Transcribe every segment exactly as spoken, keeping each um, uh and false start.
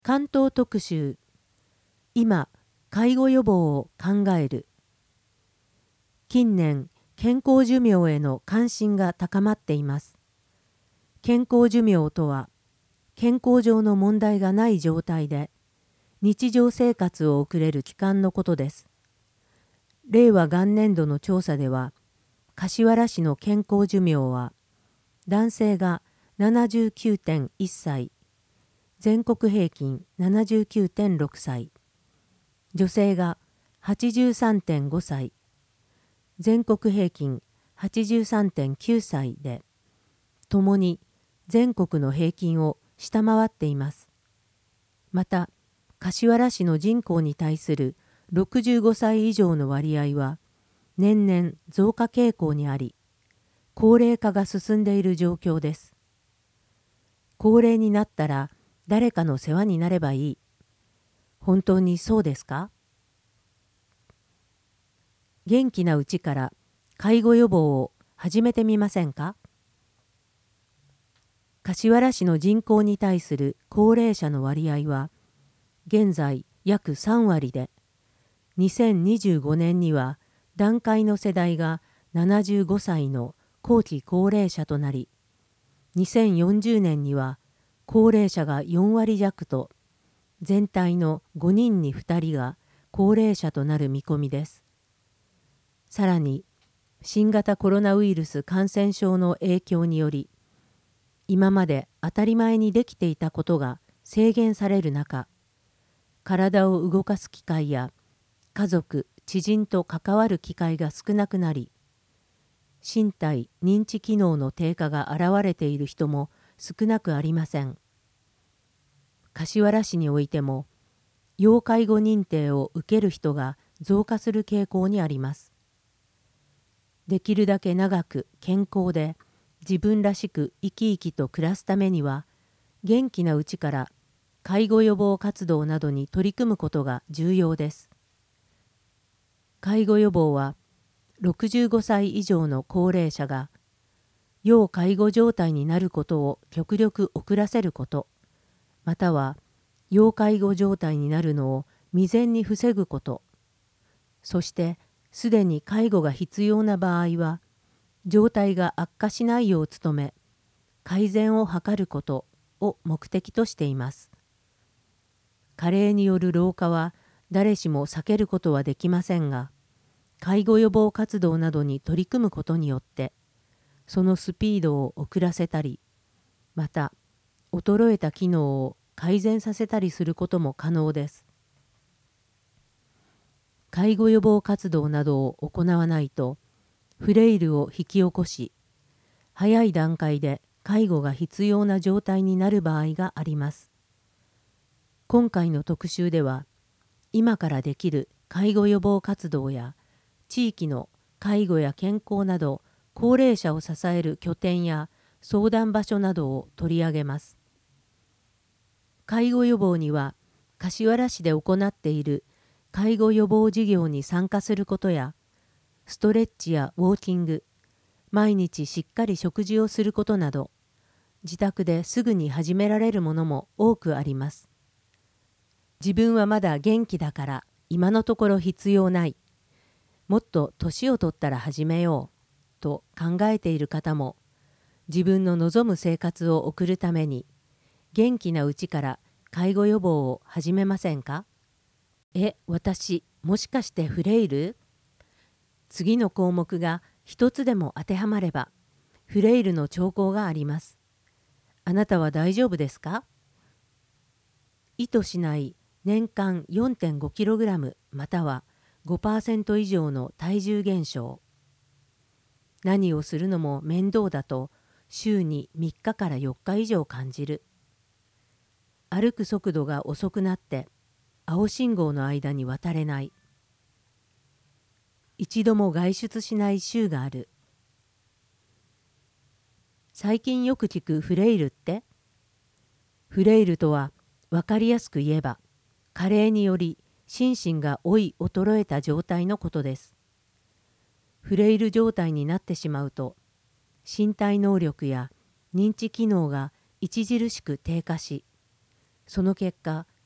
関東特集。今、介護予防を考える。近年、健康寿命への関心が高まっています。健康寿命とは、健康上の問題がない状態で、日常生活を送れる期間のことです。令和元年度の調査では、柏原市の健康寿命は、男性が ななじゅうきゅうてんいっさい、全国平均 ななじゅうきゅうてんろくさい、女性が はちじゅうさんてんごさい、全国平均 はちじゅうさんてんきゅうさいで、ともに全国の平均を下回っています。また、柏原市の人口に対するろくじゅうごさい以上の割合は年々増加傾向にあり、高齢化が進んでいる状況です。高齢になったら誰かの世話になればいい。本当にそうですか？元気なうちから介護予防を始めてみませんか？柏原市の人口に対する高齢者の割合は現在約さんわりで、にせんにじゅうごねんには団塊の世代がななじゅうごさいの後期高齢者となり、にせんよんじゅうねんには高齢者がよんわりじゃくと、全体のごにんにふたりが高齢者となる見込みです。さらに、新型コロナウイルス感染症の影響により、今まで当たり前にできていたことが制限される中、体を動かす機会や家族・知人と関わる機会が少なくなり、身体・認知機能の低下が現れている人も少なくありません。柏原市においても、要介護認定を受ける人が増加する傾向にあります。できるだけ長く健康で自分らしく生き生きと暮らすためには、元気なうちから介護予防活動などに取り組むことが重要です。介護予防は、ろくじゅうごさい以上の高齢者が要介護状態になることを極力遅らせること、または要介護状態になるのを未然に防ぐこと、そしてすでに介護が必要な場合は、状態が悪化しないよう努め、改善を図ることを目的としています。加齢による老化は誰しも避けることはできませんが、介護予防活動などに取り組むことによって、そのスピードを遅らせたり、また衰えた機能を改善させたりすることも可能です。介護予防活動などを行わないと、フレイルを引き起こし、早い段階で介護が必要な状態になる場合があります。今回の特集では、今からできる介護予防活動や、地域の介護や健康など高齢者を支える拠点や相談場所などを取り上げます。介護予防には、柏原市で行っている介護予防事業に参加することや、ストレッチやウォーキング、毎日しっかり食事をすることなど、自宅ですぐに始められるものも多くあります。自分はまだ元気だから今のところ必要ない。もっと年を取ったら始めようと考えている方も、自分の望む生活を送るために、元気なうちから介護予防を始めませんか？え、私、もしかしてフレイル？次の項目が一つでも当てはまれば、フレイルの兆候があります。あなたは大丈夫ですか？意図しない年間 よんてんごキログラム または ごパーセント 以上の体重減少。何をするのも面倒だと週にみっかからよっか以上感じる。歩く速度が遅くなって青信号の間に渡れない。一度も外出しない週がある。最近よく聞くフレイルって？フレイルとは分かりやすく言えば、加齢により心身が老い衰えた状態のことです。フレイル状態になってしまうと、身体能力や認知機能が著しく低下し、その結果、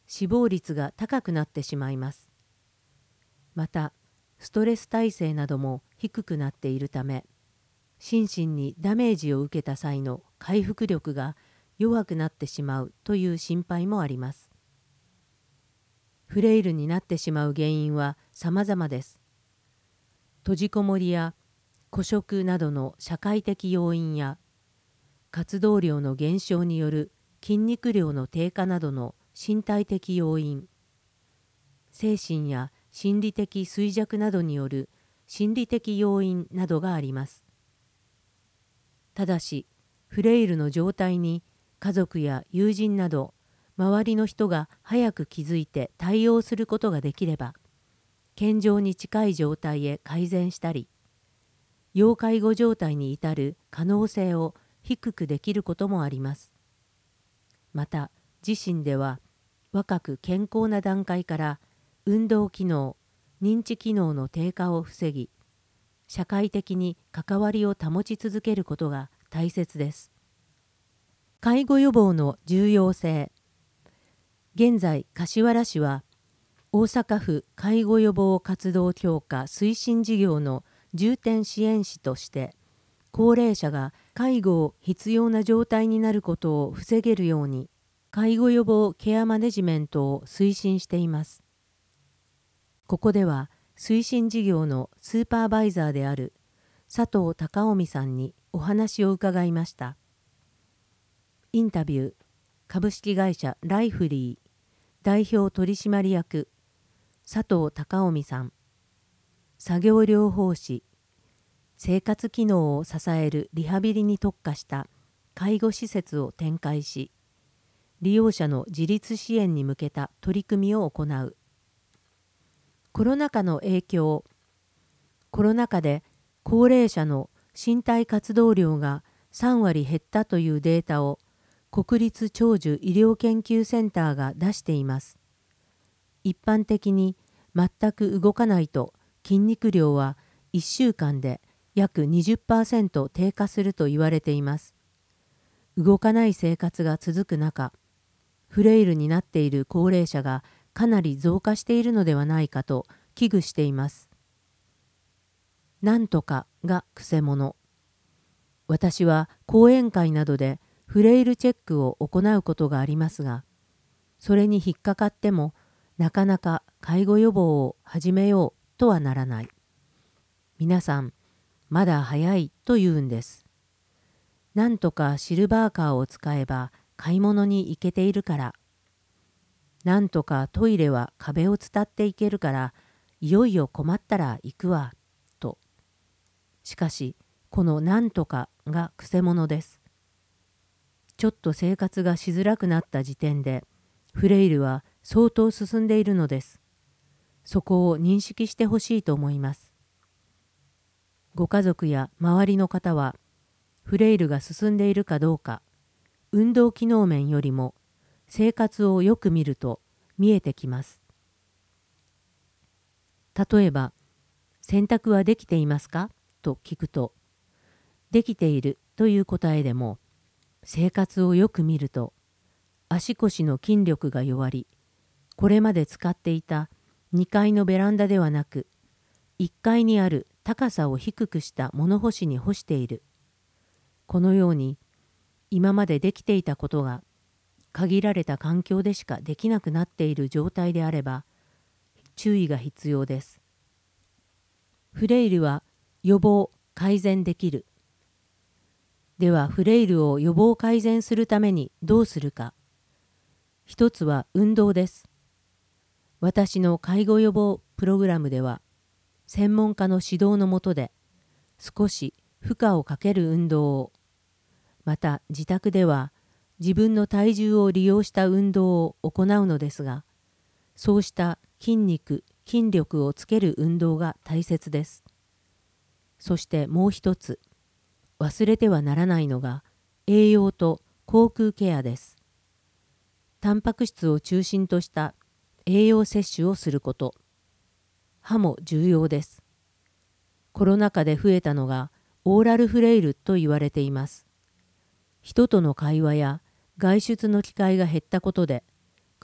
死亡率が高くなってしまいます。また、ストレス耐性なども低くなっているため、心身にダメージを受けた際の回復力が弱くなってしまうという心配もあります。フレイルになってしまう原因は様々です。閉じこもりや孤食などの社会的要因や、活動量の減少による筋肉量の低下などの身体的要因、精神や心理的衰弱などによる心理的要因などがあります。ただし、フレイルの状態に家族や友人など周りの人が早く気づいて対応することができれば、健常に近い状態へ改善したり、要介護状態に至る可能性を低くできることもあります。また、自身では若く健康な段階から運動機能、認知機能の低下を防ぎ、社会的に関わりを保ち続けることが大切です。介護予防の重要性。現在、柏原市は大阪府介護予防活動強化推進事業の重点支援市として、高齢者が介護を必要な状態になることを防げるように、介護予防ケアマネジメントを推進しています。ここでは、推進事業のスーパーバイザーである佐藤孝臣さんにお話を伺いました。インタビュー、株式会社ライフリー代表取締役佐藤孝臣さん。作業療法士、生活機能を支えるリハビリに特化した介護施設を展開し、利用者の自立支援に向けた取り組みを行う。コロナ禍の影響。コロナ禍で高齢者の身体活動量がさんわり減ったというデータを国立長寿医療研究センターが出しています。一般的に全く動かないと筋肉量はいっしゅうかんで約 にじゅっパーセント 低下すると言われています。動かない生活が続く中、フレイルになっている高齢者がかなり増加しているのではないかと危惧しています。なんとかがくせ者。私は講演会などでフレイルチェックを行うことがありますが、それに引っかかってもなかなか介護予防を始めようとはならない。皆さん、まだ早いと言うんです。なんとかシルバーカーを使えば買い物に行けているから。なんとかトイレは壁を伝っていけるから、いよいよ困ったら行くわ、と。しかし、このなんとかがくせ者です。ちょっと生活がしづらくなった時点で、フレイルは相当進んでいるのです。そこを認識してほしいと思います。ご家族や周りの方は、フレイルが進んでいるかどうか、運動機能面よりも生活をよく見ると見えてきます。例えば、洗濯はできていますかと聞くと、できているという答えでも、生活をよく見ると、足腰の筋力が弱り、これまで使っていたにかいのベランダではなく、いっかいにある高さを低くした物干しに干している。このように、今までできていたことが、限られた環境でしかできなくなっている状態であれば、注意が必要です。フレイルは予防・改善できる。では、フレイルを予防改善するためにどうするか。一つは運動です。私の介護予防プログラムでは、専門家の指導の下で、少し負荷をかける運動を、また自宅では自分の体重を利用した運動を行うのですが、そうした筋肉・筋力をつける運動が大切です。そしてもう一つ、忘れてはならないのが栄養と口腔ケアです。タンパク質を中心とした栄養摂取をすること。歯も重要です。コロナ禍で増えたのがオーラルフレイルと言われています。人との会話や外出の機会が減ったことで、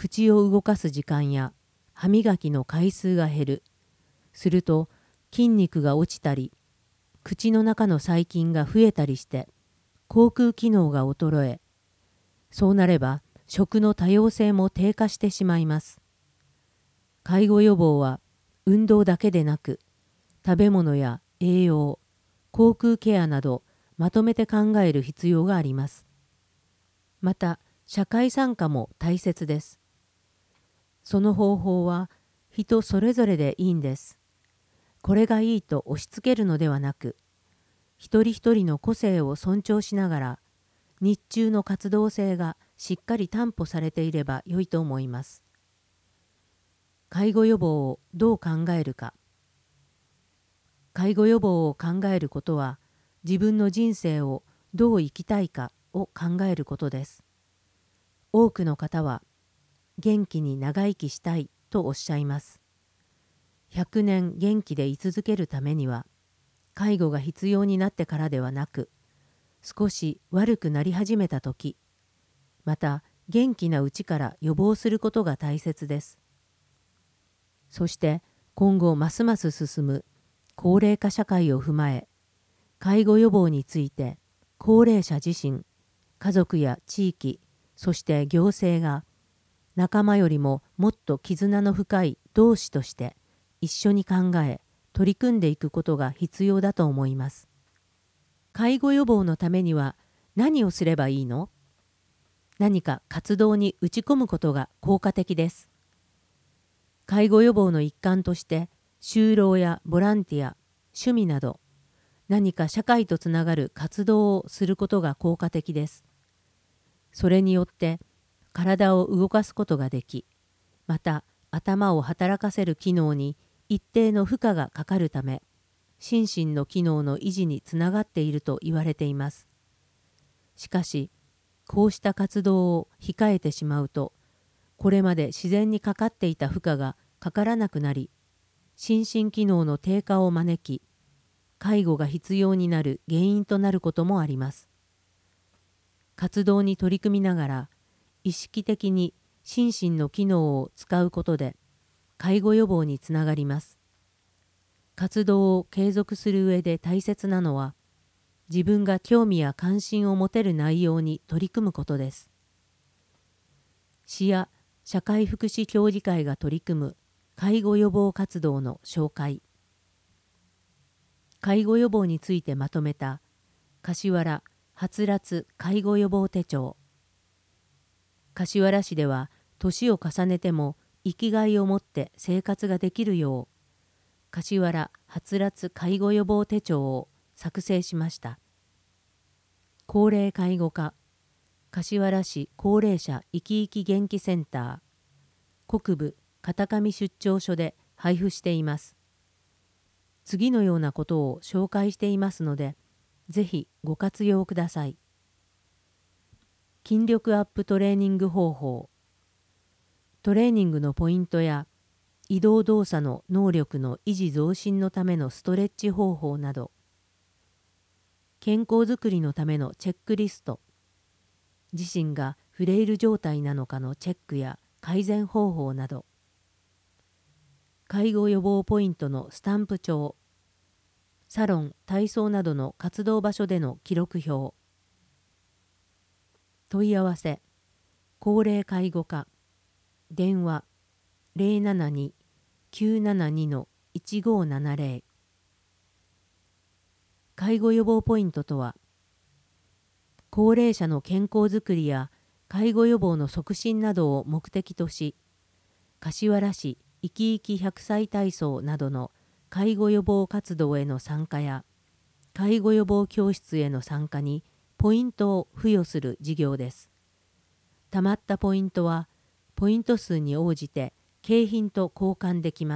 口を動かす時間や歯磨きの回数が減る。すると筋肉が落ちたり、口の中の細菌が増えたりして口腔機能が衰え、そうなれば食の多様性も低下してしまいます。介護予防は運動だけでなく、食べ物や栄養、口腔ケアなどまとめて考える必要があります。また、社会参加も大切です。その方法は人それぞれでいいんです。これがいいと押し付けるのではなく、一人一人の個性を尊重しながら、日中の活動性がしっかり担保されていれば良いと思います。介護予防をどう考えるか。介護予防を考えることは、自分の人生をどう生きたいかを考えることです。多くの方は、元気に長生きしたいとおっしゃいます。ひゃくねん元気で居続けるためには、介護が必要になってからではなく、少し悪くなり始めたとき、また元気なうちから予防することが大切です。そして今後ますます進む高齢化社会を踏まえ、介護予防について高齢者自身、家族や地域、そして行政が仲間よりももっと絆の深い同志として一緒に考え、取り組んでいくことが必要だと思います。介護予防のためには何をすればいいの？何か活動に打ち込むことが効果的です。介護予防の一環として就労やボランティア、趣味など何か社会とつながる活動をすることが効果的です。それによって体を動かすことができ、また頭を働かせる機能に一定の負荷がかかるため、心身の機能の維持につながっていると言われています。しかし、こうした活動を控えてしまうと、これまで自然にかかっていた負荷がかからなくなり、心身機能の低下を招き、介護が必要になる原因となることもあります。活動に取り組みながら、意識的に心身の機能を使うことで、介護予防につながります。活動を継続する上で大切なのは、自分が興味や関心を持てる内容に取り組むことです。市や社会福祉協議会が取り組む介護予防活動の紹介。介護予防についてまとめた柏原はつらつ介護予防手帳。柏原市では年を重ねても生きがいを持って生活ができるよう、柏原はつらつ介護予防手帳を作成しました。高齢介護課、柏原市高齢者生き生き元気センター、国部片上出張所で配布しています。次のようなことを紹介していますので、ぜひご活用ください。筋力アップトレーニング方法。トレーニングのポイントや移動動作の能力の維持増進のためのストレッチ方法など、健康づくりのためのチェックリスト、自身がフレイル状態なのかのチェックや改善方法など、介護予防ポイントのスタンプ帳、サロン、体操などの活動場所での記録表。問い合わせ、高齢介護課、電話 ゼロななに きゅうななに いちごななゼロ。介護予防ポイントとは、高齢者の健康づくりや介護予防の促進などを目的とし、柏原市生き生きひゃくさい体操などの介護予防活動への参加や、介護予防教室への参加にポイントを付与する事業です。たまったポイントは、ポイント数に応じて景品と交換できます。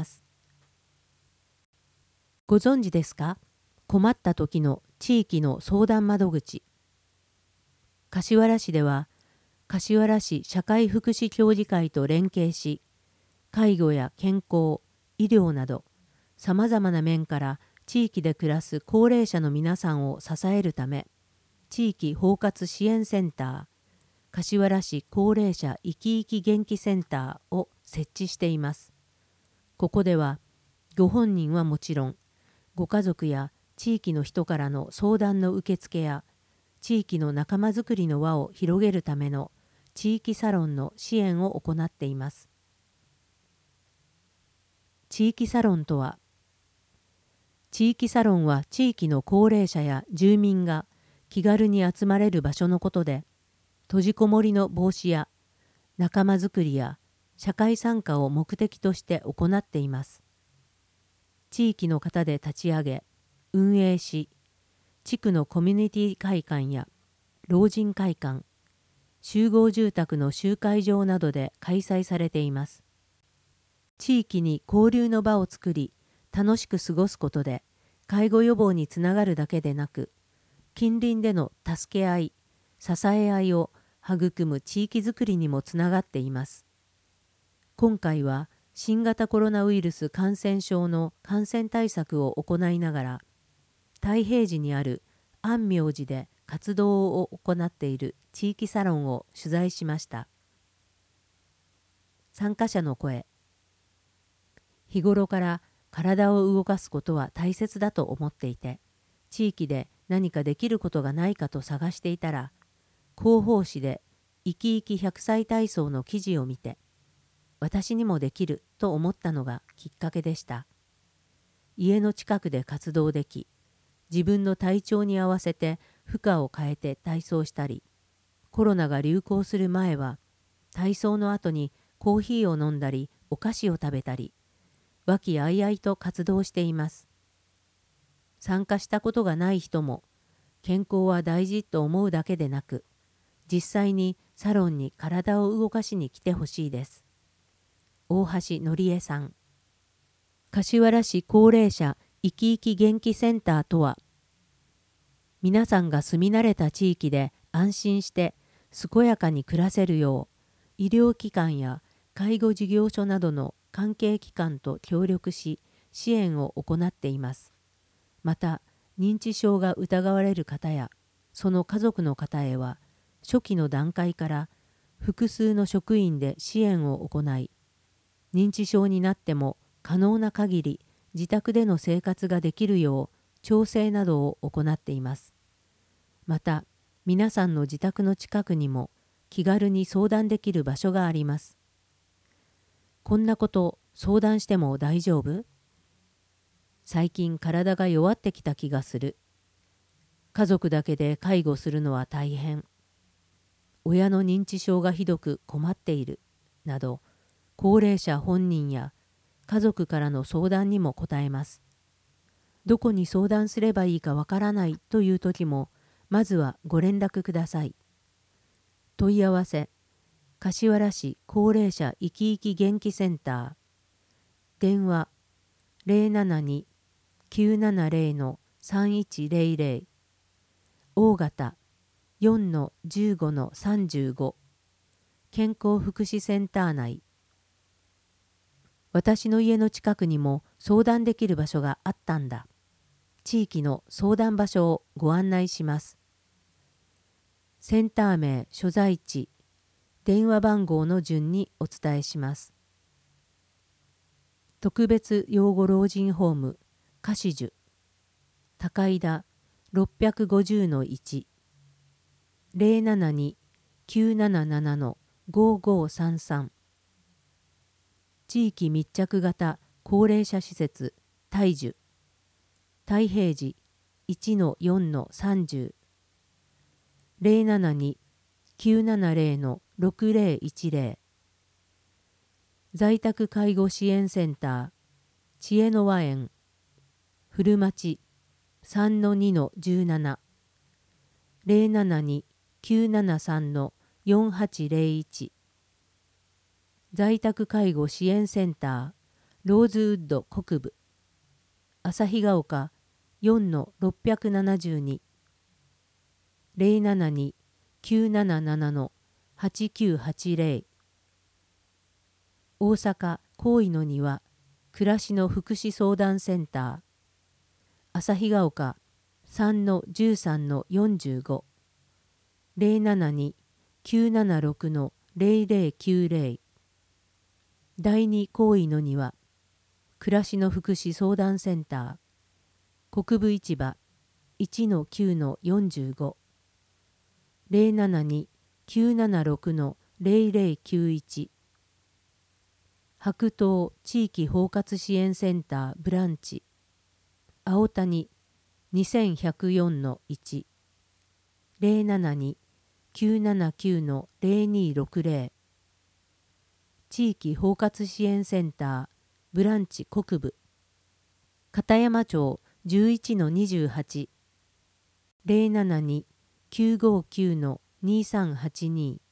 ご存知ですか？困った時の地域の相談窓口。柏原市では、柏原市社会福祉協議会と連携し、介護や健康、医療など、さまざまな面から地域で暮らす高齢者の皆さんを支えるため、地域包括支援センター、 柏原市高齢者生き生き元気センターを設置しています。ここではご本人はもちろん、ご家族や地域の人からの相談の受付や、地域の仲間づくりの輪を広げるための地域サロンの支援を行っています。地域サロンとは、地域サロンは地域の高齢者や住民が気軽に集まれる場所のことで、閉じこもりの防止や仲間づくりや社会参加を目的として行っています。地域の方で立ち上げ、運営し、地区のコミュニティ会館や老人会館、集合住宅の集会場などで開催されています。地域に交流の場を作り、楽しく過ごすことで、介護予防につながるだけでなく、近隣での助け合い、支え合いを育む地域づくりにもつながっています。今回は新型コロナウイルス感染症の感染対策を行いながら、太平寺にある安明寺で活動を行っている地域サロンを取材しました。参加者の声。日頃から体を動かすことは大切だと思っていて、地域で何かできることがないかと探していたら、広報誌で生き生きひゃくさい体操の記事を見て、私にもできると思ったのがきっかけでした。家の近くで活動でき、自分の体調に合わせて負荷を変えて体操したり、コロナが流行する前は、体操の後にコーヒーを飲んだり、お菓子を食べたり、和気あいあいと活動しています。参加したことがない人も、健康は大事と思うだけでなく、実際にサロンに体を動かしに来てほしいです。大橋のりえさん。柏原市高齢者生き生き元気センターとは、皆さんが住み慣れた地域で安心して健やかに暮らせるよう、医療機関や介護事業所などの関係機関と協力し、支援を行っています。また、認知症が疑われる方や、その家族の方へは、初期の段階から複数の職員で支援を行い、認知症になっても可能な限り自宅での生活ができるよう調整などを行っています。また、皆さんの自宅の近くにも気軽に相談できる場所があります。こんなこと相談しても大丈夫？最近体が弱ってきた気がする。家族だけで介護するのは大変。親の認知症がひどく困っている。など、高齢者本人や家族からの相談にも答えます。どこに相談すればいいかわからないという時も、まずはご連絡ください。問い合わせ、柏原市高齢者生き生き元気センター。電話、ゼロななに きゅうななゼロ さんいちゼロゼロ。大型 よんのじゅうごのさんじゅうご。健康福祉センター内。私の家の近くにも相談できる場所があったんだ。地域の相談場所をご案内します。センター名、所在地、電話番号の順にお伝えします。特別養護老人ホーム、柏樹、高井田 ろっぴゃくごじゅうのいち、ゼロななに きゅうなななな ごごさんさん。地域密着型高齢者施設、大樹、太平寺 いちのよんのさんじゅう、ゼロななに きゅうななゼロ ろくゼロいちゼロ。在宅介護支援センター、知恵の輪園、古町 さんのにのじゅうなな、ゼロななに きゅうななさんのよんはちゼロいち。在宅介護支援センター、ローズウッド国部、旭ヶ丘 よんのろっぴゃくななじゅうに、ゼロななに きゅうなななのはちきゅうはちゼロ。大阪公医の庭暮らしの福祉相談センター、旭ヶ丘 さんのじゅうさんのよんじゅうご、ゼロななにきゅうななろくのゼロゼロきゅうゼロ。だいに行為のには、暮らしの福祉相談センター、国分市場 いちのきゅうのよんじゅうご。ゼロななにきゅうななろくのゼロゼロきゅういち。白桃地域包括支援センターブランチ、青谷 にせんひゃくよんのいち。ゼロななにきゅうななきゅうのゼロにろくゼロ。地域包括支援センターブランチ国部、片山町 じゅういちのにじゅうはち。ゼロななにきゅうごきゅうのにさんはちに。